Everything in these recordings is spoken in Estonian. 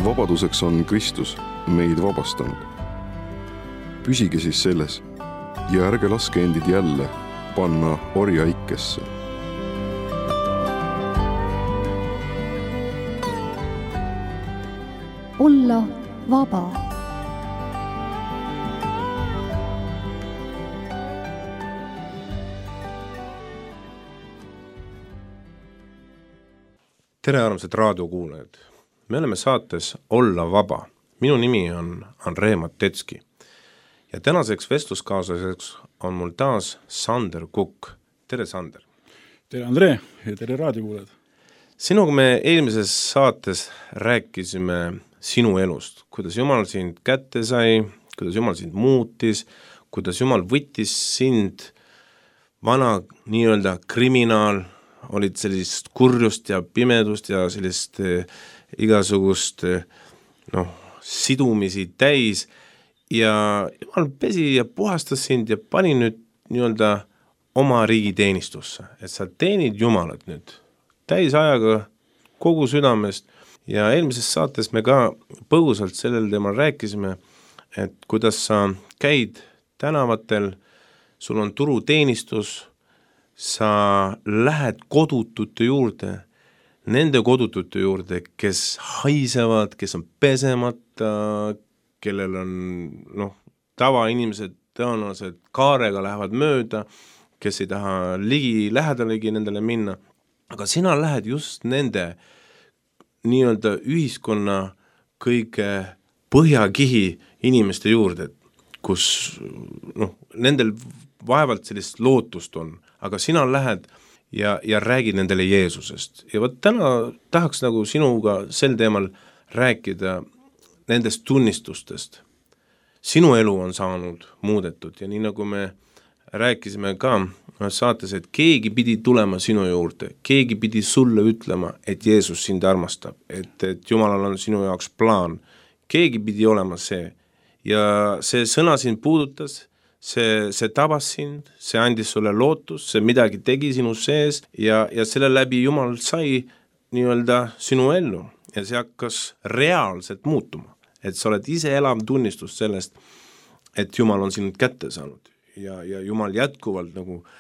vabaduseks on Kristus meid vabastanud. Püsige siis selles ja ärge laske endid jälle panna orjaikesse. Olla vaba. Tere armsad raadiokuulajad! Me oleme saates Olla vaba. Minu nimi on Andrei Matetski. Ja tänaseks vestluskaaslaseks on mul taas Sander Kukk. Tere, Sander! Tere, Andrei, ja tere raadiokuulajad! Sinuga me eelmises saates rääkisime sinu elust, kuidas Jumal sind kätte sai, kuidas Jumal sind muutis, kuidas Jumal võttis sind, vana nii-öelda kriminaal, olid sellist kurjust ja pimedust ja sellist igasugust sidumisi täis ja Jumal pesi ja puhastas sind ja pani nüüd nii-öelda oma riigi teenistusse, et sa teenid Jumalat nüüd täisajaga kogu südamest ja eelmises saates me ka põgusalt sellel teemal rääkisime, et kuidas sa käid tänavatel, sul on turuteenistus, sa lähed kodutute juurde, nende kodutute juurde, kes haisevad, kes on pesemata, kellel on tavainimesed tõenäoliselt kaarega lähevad mööda, kes ei taha lähedalegi nendele minna, aga sina lähed just nende nii-öelda ühiskonna kõige põhjakihi inimeste juurde, kus nendel vaevalt sellist lootust on, aga sina lähed ja räägid nendele Jeesusest. Ja võt täna tahaks sinuga sel teemal rääkida nendest tunnistustest. Sinu elu on saanud muudetud ja nii nagu me rääkisime ka saates, et keegi pidi tulema sinu juurde, keegi pidi sulle ütlema, et Jeesus sind armastab, et Jumalal on sinu jaoks plaan, keegi pidi olema see. Ja see sõna sind puudutas, see tabas sind, see andis sulle lootus, see midagi tegi sinu sees ja selle läbi Jumal sai nii-öelda sinu ellu ja see hakkas reaalselt muutuma, et sa oled ise elav tunnistus sellest, et Jumal on sinult kätte saanud ja Jumal jätkuvalt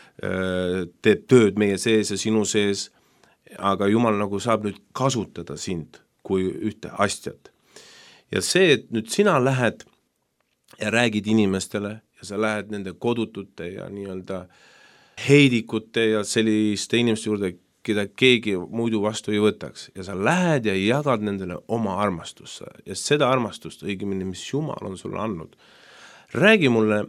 teeb tööd meie sees ja sinu sees, aga Jumal saab nüüd kasutada sind kui ühte astjat. Ja see, et nüüd sina lähed ja räägid inimestele ja sa lähed nende kodutute ja nii-öelda heidikute ja selliste inimeste juurde, keda keegi muidu vastu ei võtaks. Ja sa lähed ja jagad nendele oma armastusse ja seda armastust õigemini, mis Jumal on sulle andnud. Räägi mulle,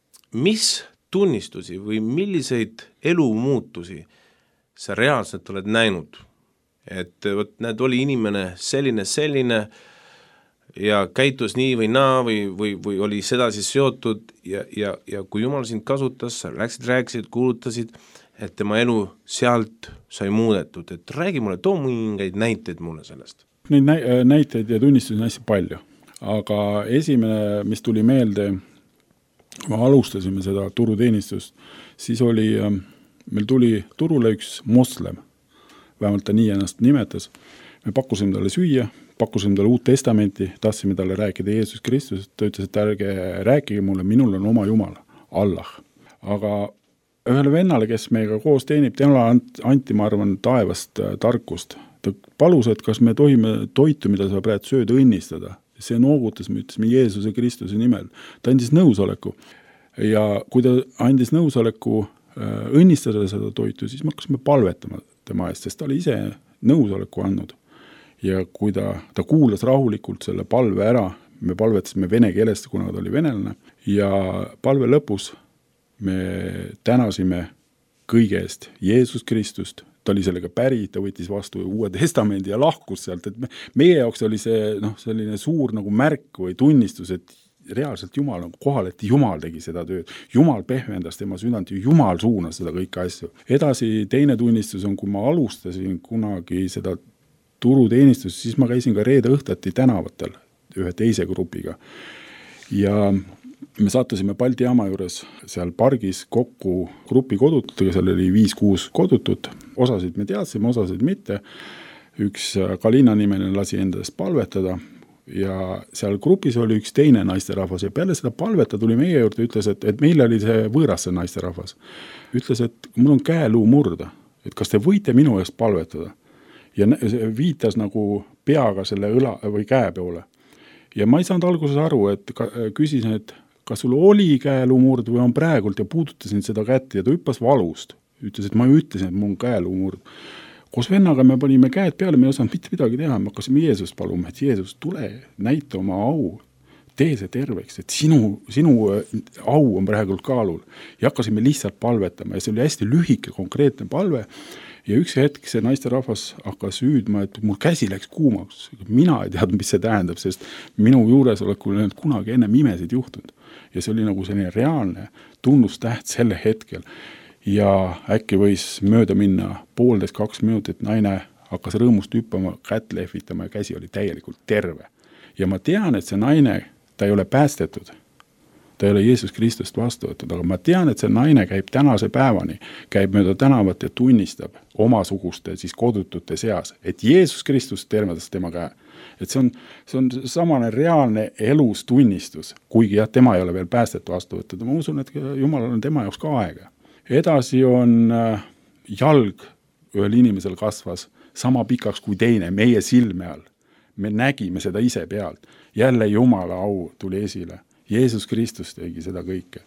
mis tunnistusi või milliseid elumuutusi sa reaalselt oled näinud? Et näed, oli inimene selline ja käitus nii või naa või oli sedasi seotud ja kui Jumal sind kasutas, sa rääkisid, kuulutasid, et tema elu sealt sai muudetud. Et räägi mulle, too mingeid näiteid mulle sellest. Neid näiteid ja tunnistusi on hästi palju, aga esimene, mis tuli meelde, me alustasime seda turuteenistust, siis meil tuli turule üks moslem, vähemalt ta nii ennast nimetas. Me pakkusime talle süüa, pakkusime talle Uut Testamenti, tahtsime talle rääkida Jeesus Kristusest, ta ütles, et ärge rääkige mulle, minul on oma Jumal, Allah. Aga ühele vennale, kes meiega koos teenib, temale anti, ma arvan, taevast tarkust. Ta palus, et kas me tohime toitu, mida sa praegu sööd, õnnistada. See noogutas, me ütlesime Jeesuse Kristuse nimel. Ta andis nõusoleku ja kui ta andis nõusoleku õnnistada seda toitu, siis me hakkasime palvetama tema eest, sest ta oli ise nõusoleku andnud. Ja kui ta kuulas rahulikult selle palve ära, me palvetasime vene keelest, kuna ta oli venelane, ja palve lõpus me tänasime kõige eest Jeesus Kristust. Ta oli sellega päri, ta võttis vastu Uue Testamendi ja lahkus sealt, et meie jaoks oli see selline suur märk või tunnistus, et reaalselt Jumal on kohal, et Jumal tegi seda tööd. Jumal pehmendas tema südant ja Jumal suunas seda kõike asju. Edasi teine tunnistus on, kui ma alustasin kunagi seda turuteenistust, siis ma käisin ka reede õhtati tänavatel ühe teise grupiga. Ja me sattusime Balti jaama juures seal pargis kokku grupi kodututega, seal oli 5-6 kodutut, osasid me teadsime, osasid mitte. Üks Kalina nimeline lasi endast palvetada, ja seal grupis oli üks teine naisterahvas ja peale seda palvet ta tuli meie juurde, ütles, et meil oli see võõras see naisterahvas. Ütles, et mul on käeluu murda, et kas te võite minu eest palvetada? Ja viitas nagu peaga selle õla või käe poole. Ja ma ei saanud alguses aru, et küsisin, et kas sul oli käeluu murd või on praegult ja puudutasin seda kätt ja ta hüppas valust. Ütles, et ma ju ütlesin, et mul on käeluu murd. Koos vennaga me panime käed peale, me ei osanud mitte midagi teha, me hakkasime Jeesust paluma, et Jeesus, tule, näita oma au, tee see terveks, et sinu au on praegult kaalul. Ja hakkasime lihtsalt palvetama ja see oli hästi lühike, konkreetne palve ja üks hetk see naisterahvas hakkas hüüdma, et mul käsi läks kuumaks. Mina ei teadnud, mis see tähendab, sest minu juuresolekul ei olnud kunagi ennem imesid juhtunud. Ja see oli nagu selline reaalne tunnustäht selle hetkel. Ja äkki võis mööda minna 1,5–2 minutit, naine hakkas rõõmust hüppama, kätt lehvitama ja käsi oli täielikult terve. Ja ma tean, et see naine, ta ei ole päästetud. Ta ei ole Jeesus Kristust vastu võtnud, aga ma tean, et see naine käib tänase päevani, käib mööda tänavat ja tunnistab omasuguste siis kodutute seas, et Jeesus Kristus tervedas tema käe. Et see on samane reaalne elus tunnistus, kuigi jah, tema ei ole veel päästetu vastu võtnud. Ma usun, et Jumalal on tema jaoks ka aega. Edasi on jalg ühel inimesel kasvas sama pikaks kui teine meie silme all. Me nägime seda ise pealt. Jälle Jumala au tuli esile. Jeesus Kristus tegi seda kõike.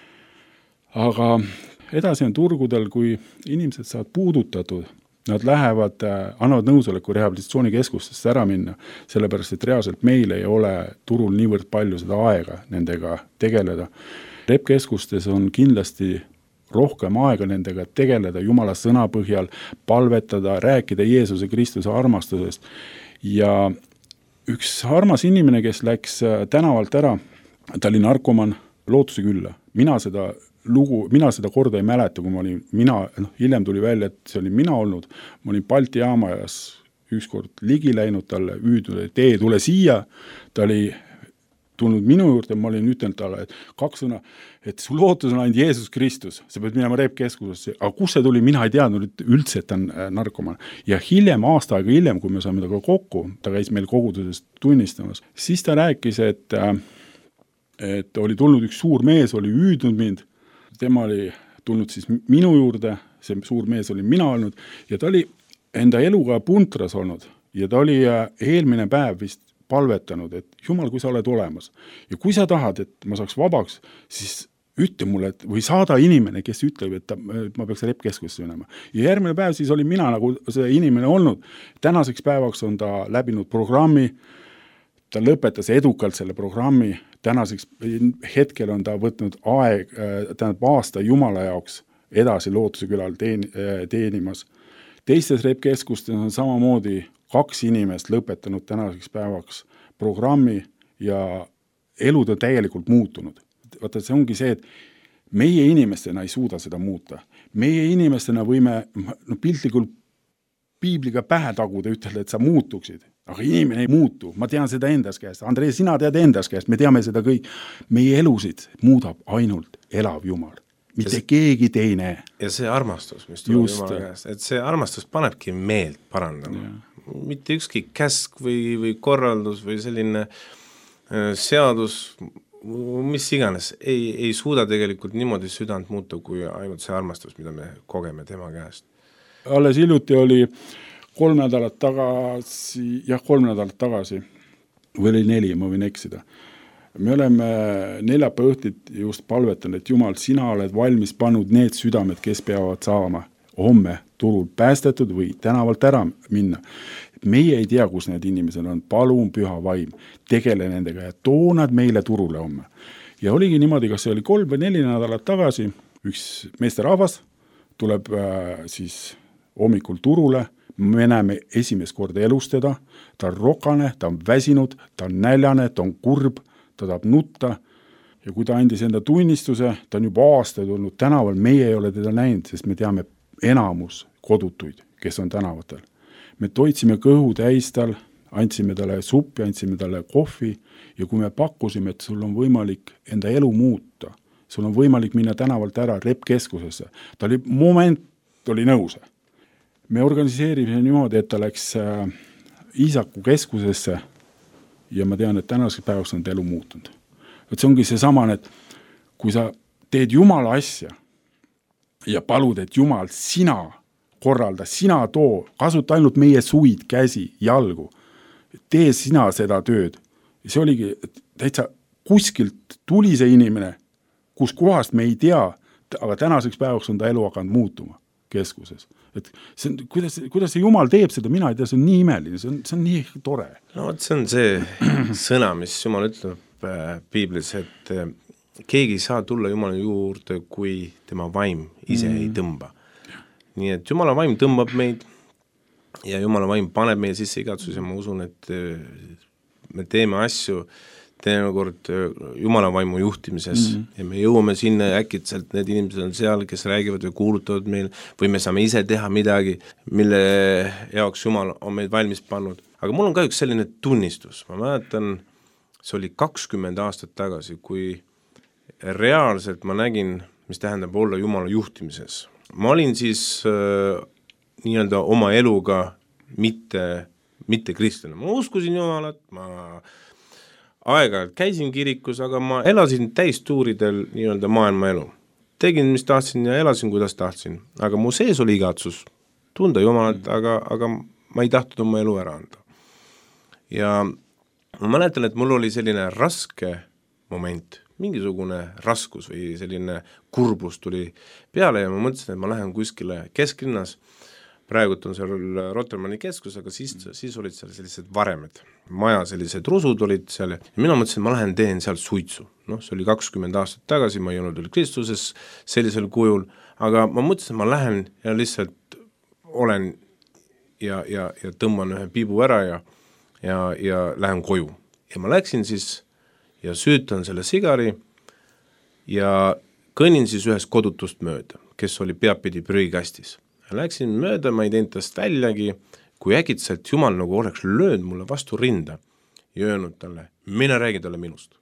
Aga edasi on turgudel, kui inimesed saavad puudutatud, nad lähevad, annavad nõusoleku rehabilitatsioonikeskustest ära minna, sellepärast, et reaalselt meil ei ole turul niivõrd palju seda aega nendega tegeleda. Repkeskustes on kindlasti rohkem aega nendega tegeleda Jumala sõna põhjal, palvetada, rääkida Jeesuse Kristuse armastusest. Ja üks armas inimene, kes läks tänavalt ära, ta oli narkoman Lootuse külla. Mina seda korda ei mäleta, kui hiljem tuli välja, et see oli mina olnud. Ma olin Balti jaamajas ükskord ligi läinud talle, hüüdnud, et tule siia. Ta oli tulnud minu juurde, ma olin ütelnud talle, et 2 sõna, et su lootus on ainult Jeesus Kristus, sa pead minema Repkeskusesse, aga kus see tuli, mina ei teadnud üldse, et ta on narkoman. Ja aasta aega hiljem, kui me saame temaga kokku, ta käis meil kogudusest tunnistamas, siis ta rääkis, et oli tulnud üks suur mees, oli hüüdnud mind, tema oli tulnud siis minu juurde, see suur mees oli mina olnud, ja ta oli enda eluga puntras olnud, ja ta oli eelmine päev vist palvetanud, et Jumal, kui sa oled olemas ja kui sa tahad, et ma saaks vabaks, siis ütle mulle, või saada inimene, kes ütleb, et ma peaks Repkeskusse minema. Ja järgmine päev siis oli mina nagu see inimene olnud. Tänaseks päevaks on ta läbinud programmi, ta lõpetas edukalt selle programmi, tänaseks hetkel on ta võtnud aasta Jumala jaoks edasi Lootuse külal teenimas. Teistes Repkeskustes on samamoodi 2 inimest lõpetanud tänaseks päevaks programmi ja elud on täielikult muutunud. Vaata, see ongi see, et meie inimestena ei suuda seda muuta. Meie inimestena võime piltlikult piibliga pähe taguda, ütelda, et sa muutuksid. Aga inimene ei muutu. Ma tean seda endas käest. Andrei, sina tead endas käest. Me teame seda kõik. Meie elusid muudab ainult elav Jumal. Mitte keegi teine. Ja see armastus, mis tuleb Jumala käest, et see armastus panebki meelt parandama. Mitte ükski käsk või korraldus või selline seadus, mis iganes, ei suuda tegelikult niimoodi südant muuta, kui ainult see armastus, mida me kogeme tema käest. Alles hiljuti oli 3 nädalat tagasi, või oli 4, ma võin eksida. Me oleme neljapäeva õhtit just palvetanud, et Jumal, sina oled valmis pannud need südamed, kes peavad saama homme turul päästetud või tänavalt ära minna. Meie ei tea, kus need inimesed on. Palun püha vaim, tegele nendega ja too nad meile turule homme. Ja oligi niimoodi, kas see oli 3 või 4 nädalat tagasi, üks meesterahvas tuleb siis hommikul turule, me näeme esimest korda elus teda, ta on rokane, ta on väsinud, ta on näljane, ta on kurb, ta tahab nutta ja kui ta andis enda tunnistuse, ta on juba aastaid olnud tänaval, meie ei ole teda näinud, sest me teame enamus kodutuid, kes on tänavatel. Me toitsime kõhu täis tal, andsime talle suppi, andsime talle kohvi ja kui me pakkusime, et sul on võimalik enda elu muuta, sul on võimalik minna tänavalt ära Repkeskusesse, ta oli oli nõus. Me organiseerime niimoodi, et ta läks Iisaku keskusesse ja ma tean, et tänaseks päevaks on elu muutunud. Et see ongi see sama, et kui sa teed Jumala asja ja palud, et Jumal, sina korralda, sina too, kasuta ainult meie suid, käsi, jalgu, tee sina seda tööd. Ja see oligi täitsa kuskilt tuli see inimene, kus kohast me ei tea, aga tänaseks päevaks on ta elu hakanud muutuma keskuses. Et see on, kuidas see Jumal teeb seda, mina ei tea, see on nii imeline, see on nii tore. No see on see sõna, mis Jumal ütleb piiblis, et keegi ei saa tulla Jumala juurde, kui tema vaim ise ei tõmba. Nii et Jumala vaim tõmbab meid ja Jumala vaim paneb meie sisse igatsus ja ma usun, et me teeme asju teinekord Jumala vaimu juhtimises ja me jõuame sinna äkitselt, need inimesed on seal, kes räägivad või kuulutavad meil või me saame ise teha midagi, mille jaoks Jumal on meid valmis pannud. Aga mul on ka üks selline tunnistus, ma mäletan, see oli 20 aastat tagasi, kui reaalselt ma nägin, mis tähendab olla Jumala juhtimises. Ma olin siis nii-öelda oma eluga mitte kristlane. Ma uskusin Jumalat, ma aeg-ajalt käisin kirikus, aga ma elasin täistuuridel nii-öelda maailma elu. Tegin, mis tahtsin ja elasin, kuidas tahtsin. Aga mu sees oli igatsus tunda Jumalat, aga ma ei tahtnud oma elu ära anda. Ja ma mäletan, et mul oli selline raske moment, mingisugune raskus või selline kurbus tuli peale ja ma mõtlesin, et ma lähen kuskile kesklinnas. Praegult on seal Rotermanni keskus, aga siis olid seal sellised varemed. Maja sellised rusud olid seal ja mina mõtlesin, et ma lähen teen seal suitsu. See oli 20 aastat tagasi, ma ei olnud veel Kristuses sellisel kujul, aga ma mõtlesin, et ma lähen ja lihtsalt olen ja tõmban ühe piibu ära ja lähen koju. Ja ma läksin siis ja süütan selle sigari ja kõnnin siis ühest kodutust mööda, kes oli peapidi prügikastis. Läksin mööda, ma ei teinud tast väljagi, kui äkitselt Jumal nagu oleks löönud mulle vastu rinda ja öelnud talle, mine räägi talle minust.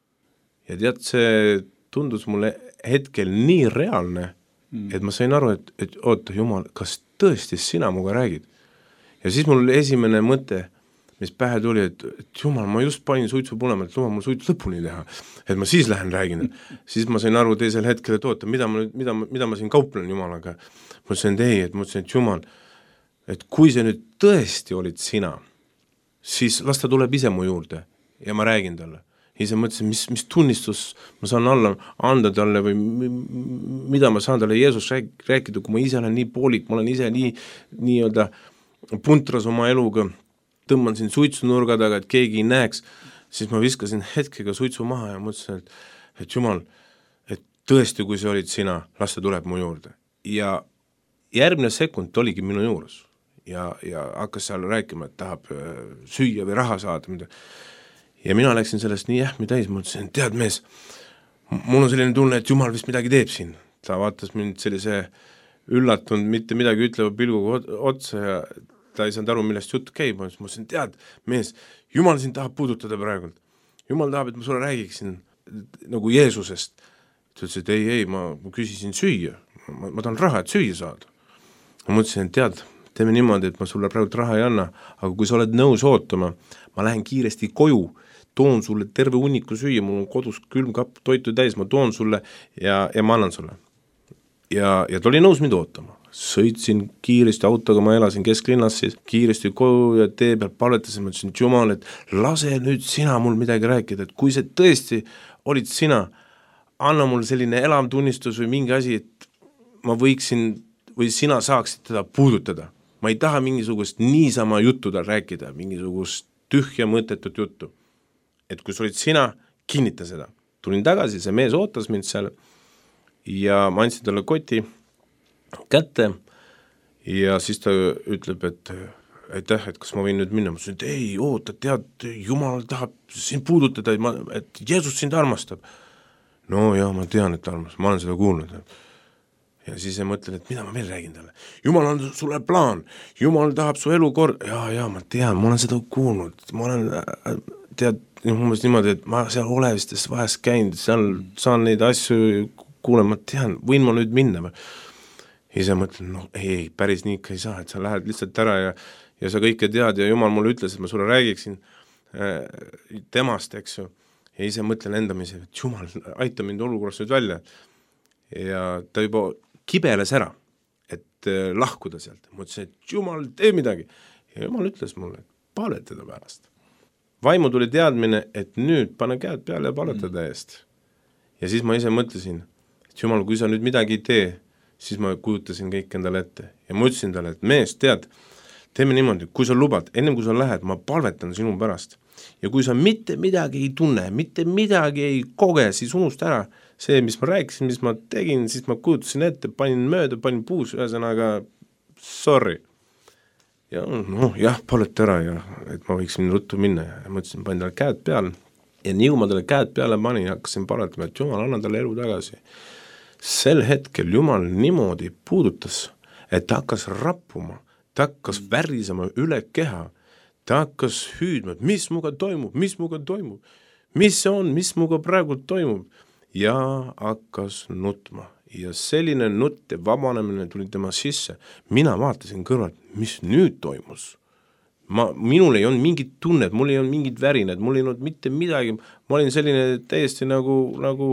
Ja tead, see tundus mulle hetkel nii reaalne, et ma sain aru, et oota Jumal, kas tõesti sina muga räägid? Ja siis mul esimene mõte, mis pähe tuli, et Jumal, ma just panin suitsu punema, et luba mul suitsu lõpuni teha, et ma siis lähen räägin. Siis ma sain aru teisel hetkel, et oota, mida ma siin kauplen Jumalaga. Ma mõtlesin, et Jumal, et kui see nüüd tõesti olid sina, siis las ta tuleb ise mu juurde ja ma räägin talle. Ise mõtlesin, mis tunnistus ma saan anda talle või mida ma saan talle Jeesus rääkida, kui ma ise olen nii poolik, ma olen ise nii-öelda puntras oma eluga, tõmban siin suitsunurga taga, et keegi ei näeks, siis ma viskasin hetkega suitsu maha ja mõtlesin, et Jumal, et tõesti, kui see olid sina, las ta tuleb mu juurde. Ja järgmine sekund oligi minu juures ja hakkas seal rääkima, et tahab süüa või raha saada. Ja mina läksin sellest nii jähmi täis, mõtlesin, tead mees, mul on selline tunne, et Jumal vist midagi teeb siin. Ta vaatas mind sellise üllatunud, mitte midagi ütleva pilguga otsa ja ta ei saanud aru, millest jutt käib. Ma mõtlesin, tead mees, Jumal siin tahab puudutada praegult. Jumal tahab, et ma sulle räägiksin nagu Jeesusest. Ta ütles, et ei, ma küsisin süüa. Ma tahan raha, et süüa saada. Ma mõtlesin, et tead, teeme niimoodi, et ma sulle praegu raha ei anna, aga kui sa oled nõus ootama, ma lähen kiiresti koju, toon sulle terve hunniku süüa, mul on kodus külmkapp toitu täis, ma toon sulle ja ma annan sulle. Ja ta oli nõus mind ootama. Sõitsin kiiresti autoga, ma elasin kesklinnas siis, kiiresti koju ja tee peal palvetasin, ma ütlesin, et Jumal, et lase nüüd sina mul midagi rääkida, et kui see tõesti olid sina, anna mul selline elav tunnistus või mingi asi, et ma võiksin või sina saaksid teda puudutada. Ma ei taha mingisugust niisama juttu tal rääkida, mingisugust tühja mõttetut juttu. Et kui sa olid sina, kinnita seda. Tulin tagasi, see mees ootas mind seal ja ma andsin talle koti kätte ja siis ta ütleb, et aitäh, et kas ma võin nüüd minna. Ma ütlesin, et ei, oota, tead, Jumal tahab sind puudutada, et Jeesus sind armastab. No ja, ma tean, et armastab, ma olen seda kuulnud. Ja siis mõtlen, et mida ma veel räägin talle. Jumal on sulle plaan, Jumal tahab su elu kord. Ja, ma tean, ma olen seda kuulnud, ma olen, tead, niimoodi, et ma seal olevistes vahest käinud, seal saan neid asju kuulema, ma tean, võin ma nüüd minna. Ise mõtlen, no ei, päris nii ikka ei saa, et sa lähed lihtsalt ära ja sa kõike tead ja Jumal mulle ütles, et ma sulle räägiksin, temast, eks ju, ja ise mõtlen endamise, et jumal, aita mind olukorrast nüüd välja. Ja ta juba kibeles ära, et lahkuda sealt. Ma ütlesin, et jumal, tee midagi. Ja jumal ütles mulle, et paletada pärast. Vaimu tuli teadmine, et nüüd pane käed peale ja paletada eest. Ja siis ma ise mõtlesin, et jumal, kui sa nüüd midagi ei tee, siis ma kujutasin kõik endale ette. Ja ma ütlesin talle, et mees, tead, teeme niimoodi, kui sa lubad, ennem kui sa lähed, ma palvetan sinu pärast. Ja kui sa mitte midagi ei tunne, mitte midagi ei koge, siis unusta ära see, mis ma rääkisin, mis ma tegin, siis ma kujutasin ette, panin mööda, panin puus, ühesõnaga sorry. Ja jah, paleta ära ja et ma võiksin ruttu minna ja ma ütlesin, panin talle käed peale ja nii kui ma talle käed peale panin, hakkasin paletama, et jumal, anna talle elu tagasi. Sel hetkel jumal niimoodi puudutas, et ta hakkas rappuma, ta hakkas värisema üle keha, ta hakkas hüüdma, et mis muga toimub, mis see on, mis muga praegu toimub, ja hakkas nutma. Ja selline nutt ja vabanemine tuli tema sisse. Mina vaatasin kõrvalt, mis nüüd toimus. Minul ei olnud mingit tunnet, mul ei olnud mingit värined, mul ei olnud mitte midagi, ma olin selline täiesti nagu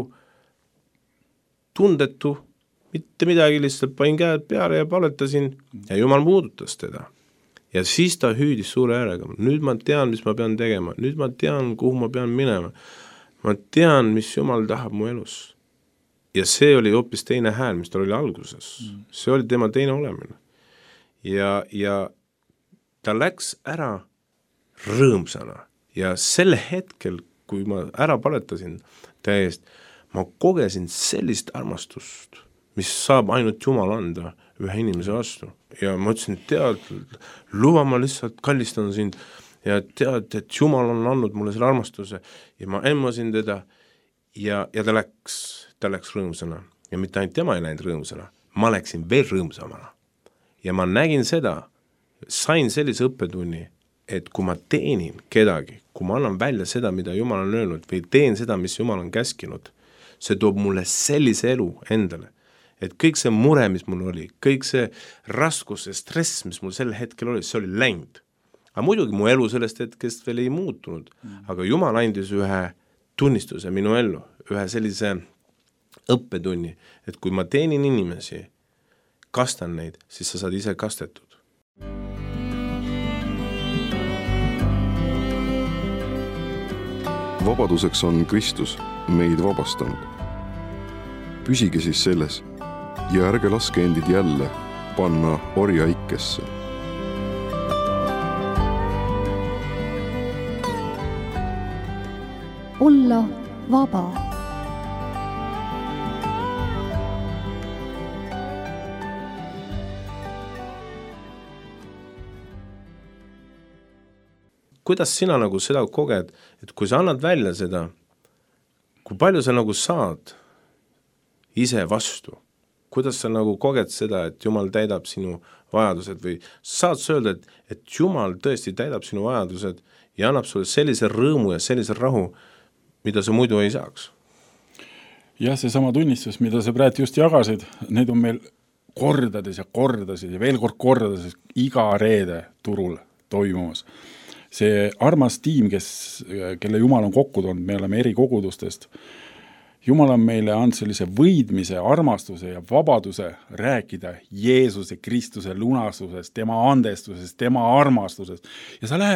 tundetu, mitte midagi, lihtsalt panin käed peale ja paletasin ja jumal muudutas teda. Ja siis ta hüüdis suure äärega, nüüd ma tean, mis ma pean tegema, nüüd ma tean, kuhu ma pean minema, ma tean, mis jumal tahab mu elus. Ja see oli hoopis teine hääl, mis tal oli alguses. See oli tema teine olemine. Ja ta läks ära rõõmsana ja selle hetkel, kui ma ära paletasin täiesti, ma kogesin sellist armastust, mis saab ainult Jumal anda ühe inimese vastu. Ja ma ütlesin, tead, luba ma lihtsalt kallistan sind ja tead, et Jumal on andnud mulle selle armastuse ja ma emmasin teda ja ta läks rõõmsana. Ja mitte ainult tema ei läinud rõõmsana, ma läksin veel rõõmsamana. Ja ma nägin seda, sain sellise õppetunni, et kui ma teenin kedagi, kui ma annan välja seda, mida Jumal on öelnud või teen seda, mis Jumal on käskinud, see toob mulle sellise elu endale. Et kõik see mure, mis mul oli, kõik see raskus ja stress, mis mul sel hetkel oli, see oli läinud. Aga muidugi mu elu sellest hetkest veel ei muutunud, aga Jumal andis ühe tunnistuse minu ellu, ühe sellise õppetunni, et kui ma teenin inimesi, kastan neid, siis sa saad ise kastetud. Vabaduseks on Kristus meid vabastanud. Püsige siis selles ja ärge laske endid jälle panna orja ikkesse. Olla vaba. Kuidas sina nagu seda koged, et kui sa annad välja seda, kui palju sa nagu saad ise vastu, kuidas sa nagu koged seda, et Jumal täidab sinu vajadused või saad sa öelda, et Jumal tõesti täidab sinu vajadused ja annab sulle sellise rõõmu ja sellise rahu, mida sa muidu ei saaks? Jah, see sama tunnistus, mida sa praegu just jagasid, need on meil kordades ja veel kordades iga reede turul toimumas. See armas tiim, kelle Jumal on kokku toonud, me oleme eri kogudustest, Jumal on meile andnud sellise võidmise, armastuse ja vabaduse rääkida Jeesuse Kristuse lunasusest, tema andestusest, tema armastusest. Ja sa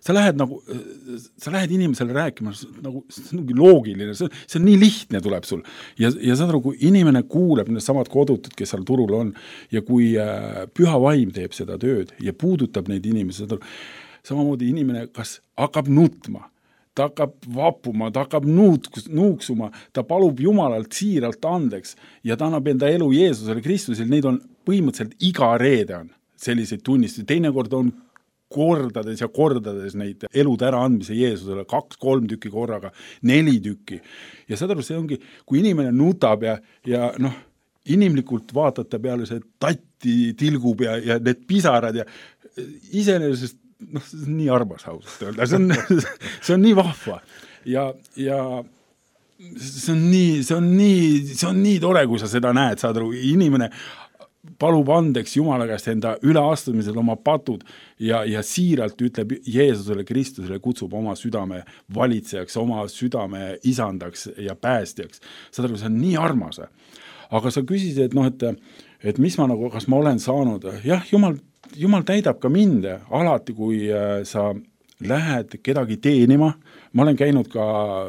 lähed inimesele rääkima, nagu, see on loogiline, see on nii lihtne tuleb sul. Ja saad aru, kui inimene kuuleb need samad kodutud, kes seal turul on, ja kui püha vaim teeb seda tööd ja puudutab neid inimesi, samamoodi inimene kas hakkab nutma, ta hakkab vapuma, ta hakkab nuuksuma, ta palub Jumalalt siiralt andeks ja ta annab enda elu Jeesusele Kristusele, neid on põhimõtteliselt iga reede on selliseid tunnistusi, teinekord on kordades ja kordades neid elud ära andmise Jeesusele, 2-3 tükki korraga, 4 tükki. Ja saad aru, see ongi, kui inimene nutab ja inimlikult vaatate peale see tatti tilgub ja need pisarad ja iseenesest see on nii armas ausalt öelda, see on nii vahva ja see on nii tore, kui sa seda näed, saad aru, inimene palub andeks Jumala käest enda üleastumisel oma patud ja siiralt ütleb Jeesusele Kristusele, kutsub oma südame valitsejaks, oma südame isandaks ja päästjaks. Saad aru, see on nii armas. Aga sa küsisid, et mis ma nagu, kas ma olen saanud, jah, Jumal täidab ka mind alati, kui sa lähed kedagi teenima. Ma olen käinud ka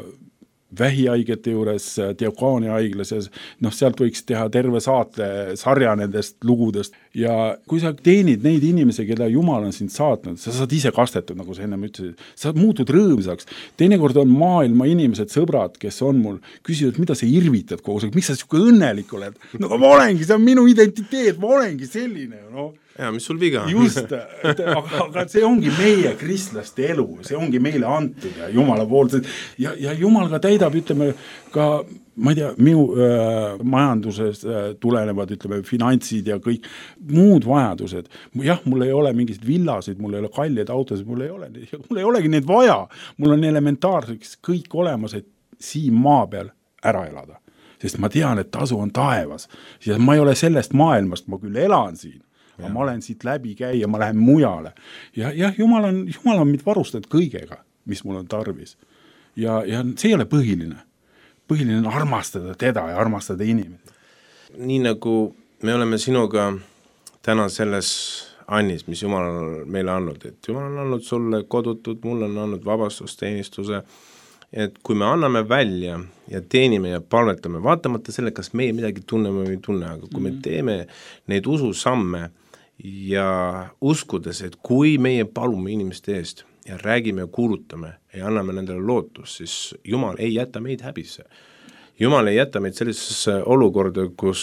vähihaigete juures, Diakonia haiglases, sealt võiks teha terve sarja nendest lugudest. Ja kui sa teenid neid inimesi, keda Jumal on sind saatnud, sa saad ise kastetud, nagu sa ennem ütlesid, sa muutud rõõmsaks. Teinekord on maailma inimesed, sõbrad, kes on mul, küsivad, mida sa irvitad kogu see, miks sa siuke õnnelik oled? No ma olengi, see on minu identiteet, ma olengi selline, Ja, mis sul viga? Just, aga see ongi meie kristlaste elu, see ongi meile antud ja Jumala poolt. Ja Jumal ka täidab, ütleme, ka, ma ei tea, minu majanduses tulenevad, ütleme, finantsid ja kõik muud vajadused. Jah, mul ei ole mingised villasid, mul ei ole kallid autosid, mul ei olegi neid vaja. Mul on elementaarseks kõik olemas, et siin maa peal ära elada. Sest ma tean, et tasu on taevas. Ja ma ei ole sellest maailmast, ma küll elan siin. Aga ma olen siit läbi käia, ma lähen mujale. Ja Jumal on mind varustanud kõigega, mis mul on tarvis. Ja see ei ole põhiline. Põhiline on armastada teda ja armastada inimesi. Nii nagu me oleme sinuga täna selles annis, mis Jumal on meile andnud, et Jumal on andnud sulle kodutud, mul on andnud vabastusteenistuse, et kui me anname välja ja teenime ja palvetame, vaatamata selle, kas meie midagi tunneme või tunne, aga kui me teeme neid ususamme ja uskudes, et kui meie palume inimeste eest ja räägime ja kuulutame ja anname nendele lootust, siis Jumal ei jäta meid häbisse. Jumal ei jäta meid sellisesse olukorda, kus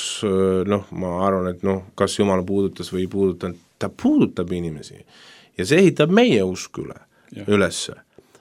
ma arvan, et kas Jumal puudutas või ei puudutanud, ta puudutab inimesi ja see ehitab meie usku ülesse.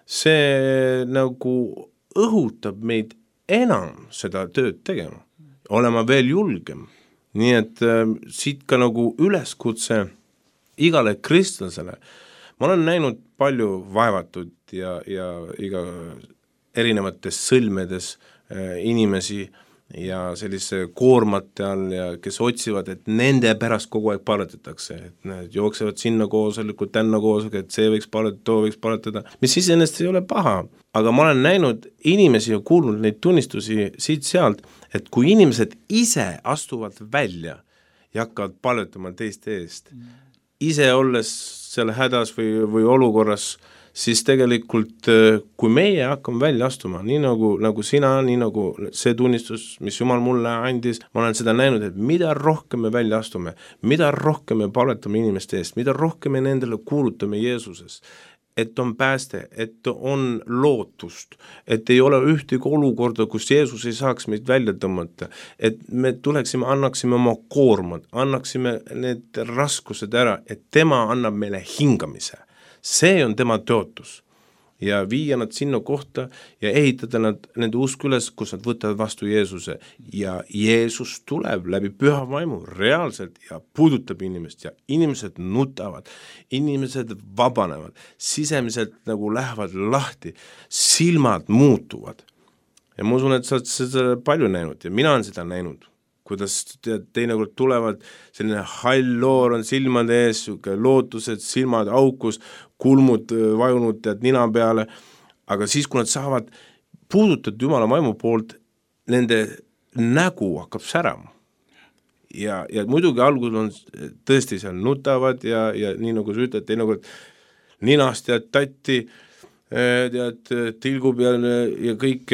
See nagu õhutab meid enam seda tööd tegema, olema veel julgem. Nii et siit ka nagu üleskutse igale kristlasele. Ma olen näinud palju vaevatud ja iga erinevates sõlmedes inimesi ja sellise koormate all ja kes otsivad, et nende pärast kogu aeg paletatakse, et need jooksevad sinna koosolekut, tänna koosolekut, et see võiks paletada, too võiks paletada, mis iseenesest ei ole paha. Aga ma olen näinud inimesi ja kuulnud neid tunnistusi siit-sealt, et kui inimesed ise astuvad välja ja hakkavad paletama teiste eest, ise olles selle hädas või olukorras, siis tegelikult, kui meie hakkame välja astuma, nii nagu sina, nii nagu see tunnistus, mis Jumal mulle andis, ma olen seda näinud, et mida rohkem me välja astume, mida rohkem me paletame inimeste eest, mida rohkem me nendele kuulutame Jeesuses, et on pääste, et on lootust, et ei ole ühtegi olukorda, kus Jeesus ei saaks meid välja tõmmata, et me tuleksime, annaksime oma koormad, annaksime need raskused ära, et tema annab meile hingamise. See on tema tõotus ja viia nad sinna kohta ja ehitada nad nende usk üles, kus nad võtavad vastu Jeesuse ja Jeesus tuleb läbi püha vaimu reaalselt ja puudutab inimest ja inimesed nutavad, inimesed vabanevad, sisemiselt nagu lähevad lahti, silmad muutuvad ja ma usun, et sa oled seda palju näinud ja mina olen seda näinud. Kuidas teinekord tulevad, selline hall loor on silmade ees, lootused, silmad aukus, kulmud vajunud nina peale, aga siis, kui nad saavad puudutatud Jumala vaimu poolt, nende nägu hakkab särama. Ja muidugi algul on tõesti seal nutavad ja nii nagu sa ütled, teinekord ninast ja tatti, tilgu peal ja kõik,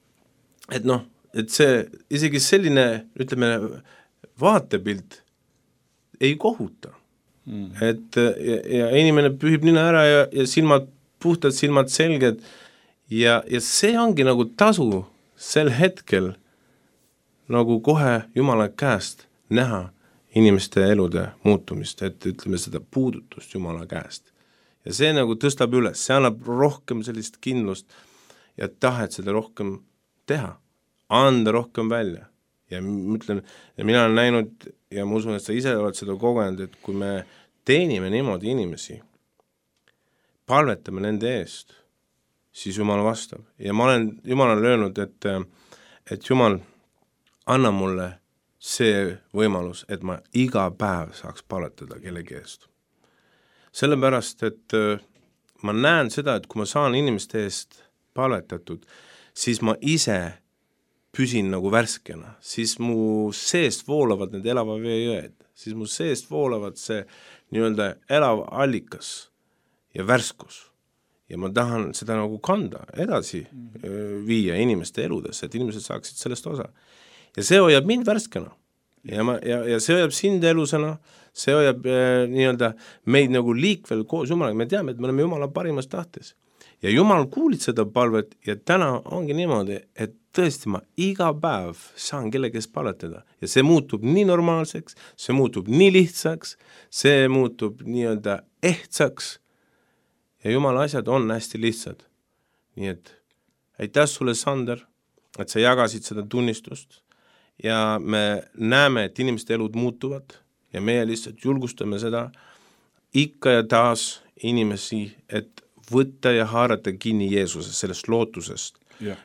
et see isegi selline, ütleme, vaatepilt ei kohuta. Et ja inimene pühib nina ära ja silmad puhtad, silmad selged ja see ongi nagu tasu sel hetkel nagu kohe Jumala käest näha inimeste elude muutumist, et ütleme seda puudutust Jumala käest. Ja see nagu tõstab üles, see annab rohkem sellist kindlust ja tahet seda rohkem teha. Anda rohkem välja ja mõtlen, ja mina olen näinud ja ma usun, et sa ise oled seda kogenud, et kui me teenime niimoodi inimesi, palvetame nende eest, siis Jumal vastab ja Jumal on löönud, et Jumal, anna mulle see võimalus, et ma iga päev saaks paletada kellegi eest. Sellepärast, et ma näen seda, et kui ma saan inimeste eest paletatud, siis ma ise püsin nagu värskena, siis mu seest voolavad need elava veejõed, siis mu seest voolavad see nii-öelda elav allikas ja värskus. Ja ma tahan seda nagu kanda, edasi viia inimeste eludes, et inimesed saaksid sellest osa. Ja see hoiab mind värskena. Ja see hoiab sind elusena, see hoiab nii-öelda meid nagu liikvel koos Jumalaga. Me teame, et me oleme Jumala parimas tahtes. Ja Jumal kuulid seda palvet ja täna ongi niimoodi, et tõesti ma iga päev saan kellegest paletada. Ja see muutub nii normaalseks, see muutub nii lihtsaks, see muutub nii-öelda ehtsaks. Ja Jumala asjad on hästi lihtsad. Nii et aitäh sulle, Sander, et sa jagasid seda tunnistust ja me näeme, et inimeste elud muutuvad ja meie lihtsalt julgustame seda ikka ja taas inimesi, et võtta ja haarata kinni Jeesusest, sellest lootusest,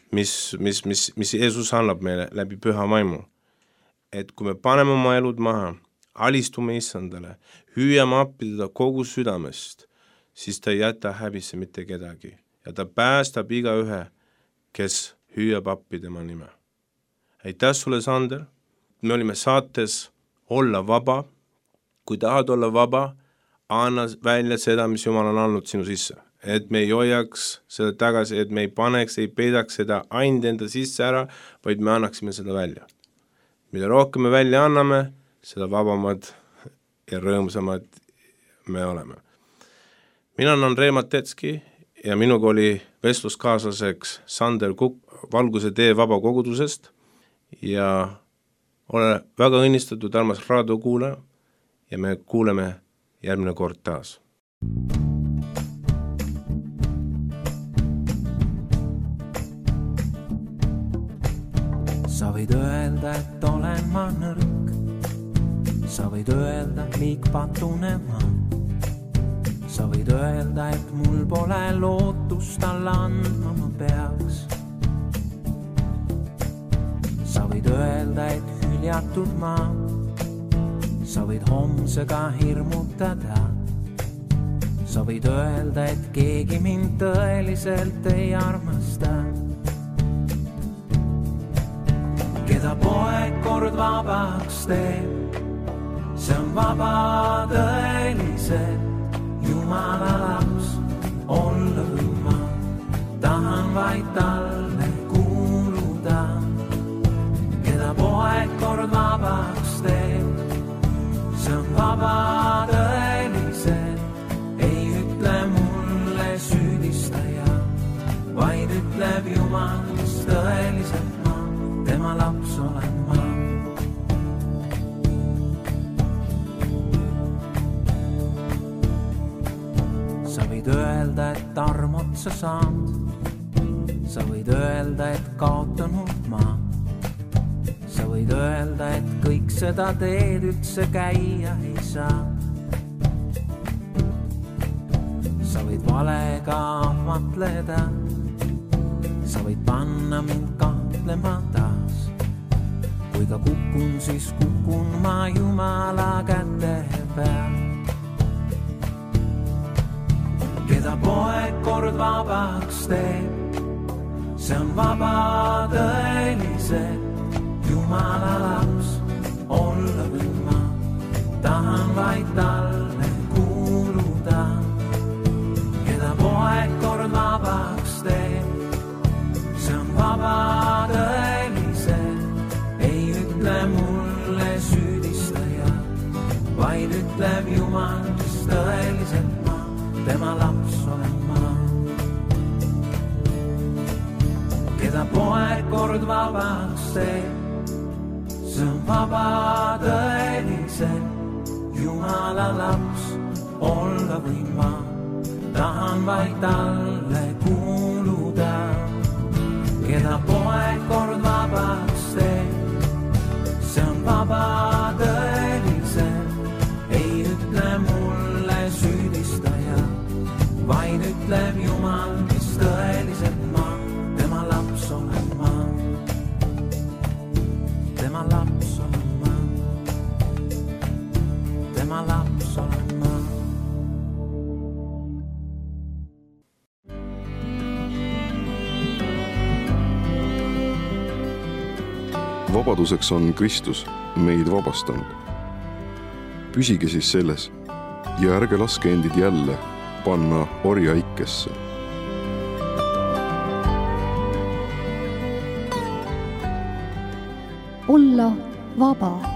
mis Jeesus annab meile läbi püha vaimu. Et kui me paneme oma elud maha, alistume Issandale, hüüame appi teda kogu südamest, siis ta ei jäta häbisse mitte kedagi ja ta päästab igaühe, kes hüüab appi tema nime. Aitäh sulle, Sander, me olime saates olla vaba. Kui tahad olla vaba, anna välja seda, mis Jumal on andnud sinu sisse. Et me ei hoiaks seda tagasi, et me ei paneks, ei peidaks seda ainult enda sisse ära, vaid me annaksime seda välja. Mille rohkem me välja anname, seda vabamad ja rõõmsamad me oleme. Mina olen Andrei Matetski ja minuga oli vestluskaaslaseks Sander Kukk Valguse tee vabakogudusest ja ole väga õnnistatud armas raadiokuulaja ja me kuuleme järgmine kord taas. Sa võid öelda, et olen ma nõrk. Sa võid öelda, liigpatune ma. Sa võid öelda, et mul pole lootust alla andma ma peaks. Sa võid öelda, et hüljatud ma. Sa võid homsega hirmutada. Sa võid öelda, et keegi mind tõeliselt ei armasta. Keda poeg kord vabaks teeb, see on vaba tõeliselt. Jumala laps olla või ma tahan vaid talle kuuluda. Keda poeg kord vabaks teeb, see on vaba tõeliselt. Ei ütle mulle süüdistaja, vaid ütleb Jumal, kes tõeliselt ma, tema laps olen ma. Sa võid öelda, et arm otsa saanud. Sa võid öelda, et kaotanud ma. Sa võid öelda, et kõik seda teed üldse käia ei saa. Sa võid valega ahvatleda. Sa võid panna mind kahtlema taas. Kui ka kukun, siis kukun ma Jumala käte peal. Keda poeg kord vabaks teeb, see on vaba tõeliselt. Jumala laps olla või ma tahan vaid talle kuuluda. Keda poeg kord vabaks teeb, see on vaba tõeliselt. Ei ütle mulle süüdistaja, vaid ütleb Jumal, kes tõeliselt ma, tema laps olen ma. Keda poeg kord vabaks teeb, see on vaba tõeliselt. Jumala laps olla või ma tahan vaid talle kuuluda. Keda poeg kord vabaks teeb, see on vaba tõeliselt. Ei ütle mulle süüdistaja, vaid ütleb Jumal, kes tõeliselt ma, tema laps olen ma. Tema laps olen ma. vabaduseks on Kristus meid vabastanud. Püsige siis selles ja ärge laske endid jälle panna orjaikesse. Olla vaba.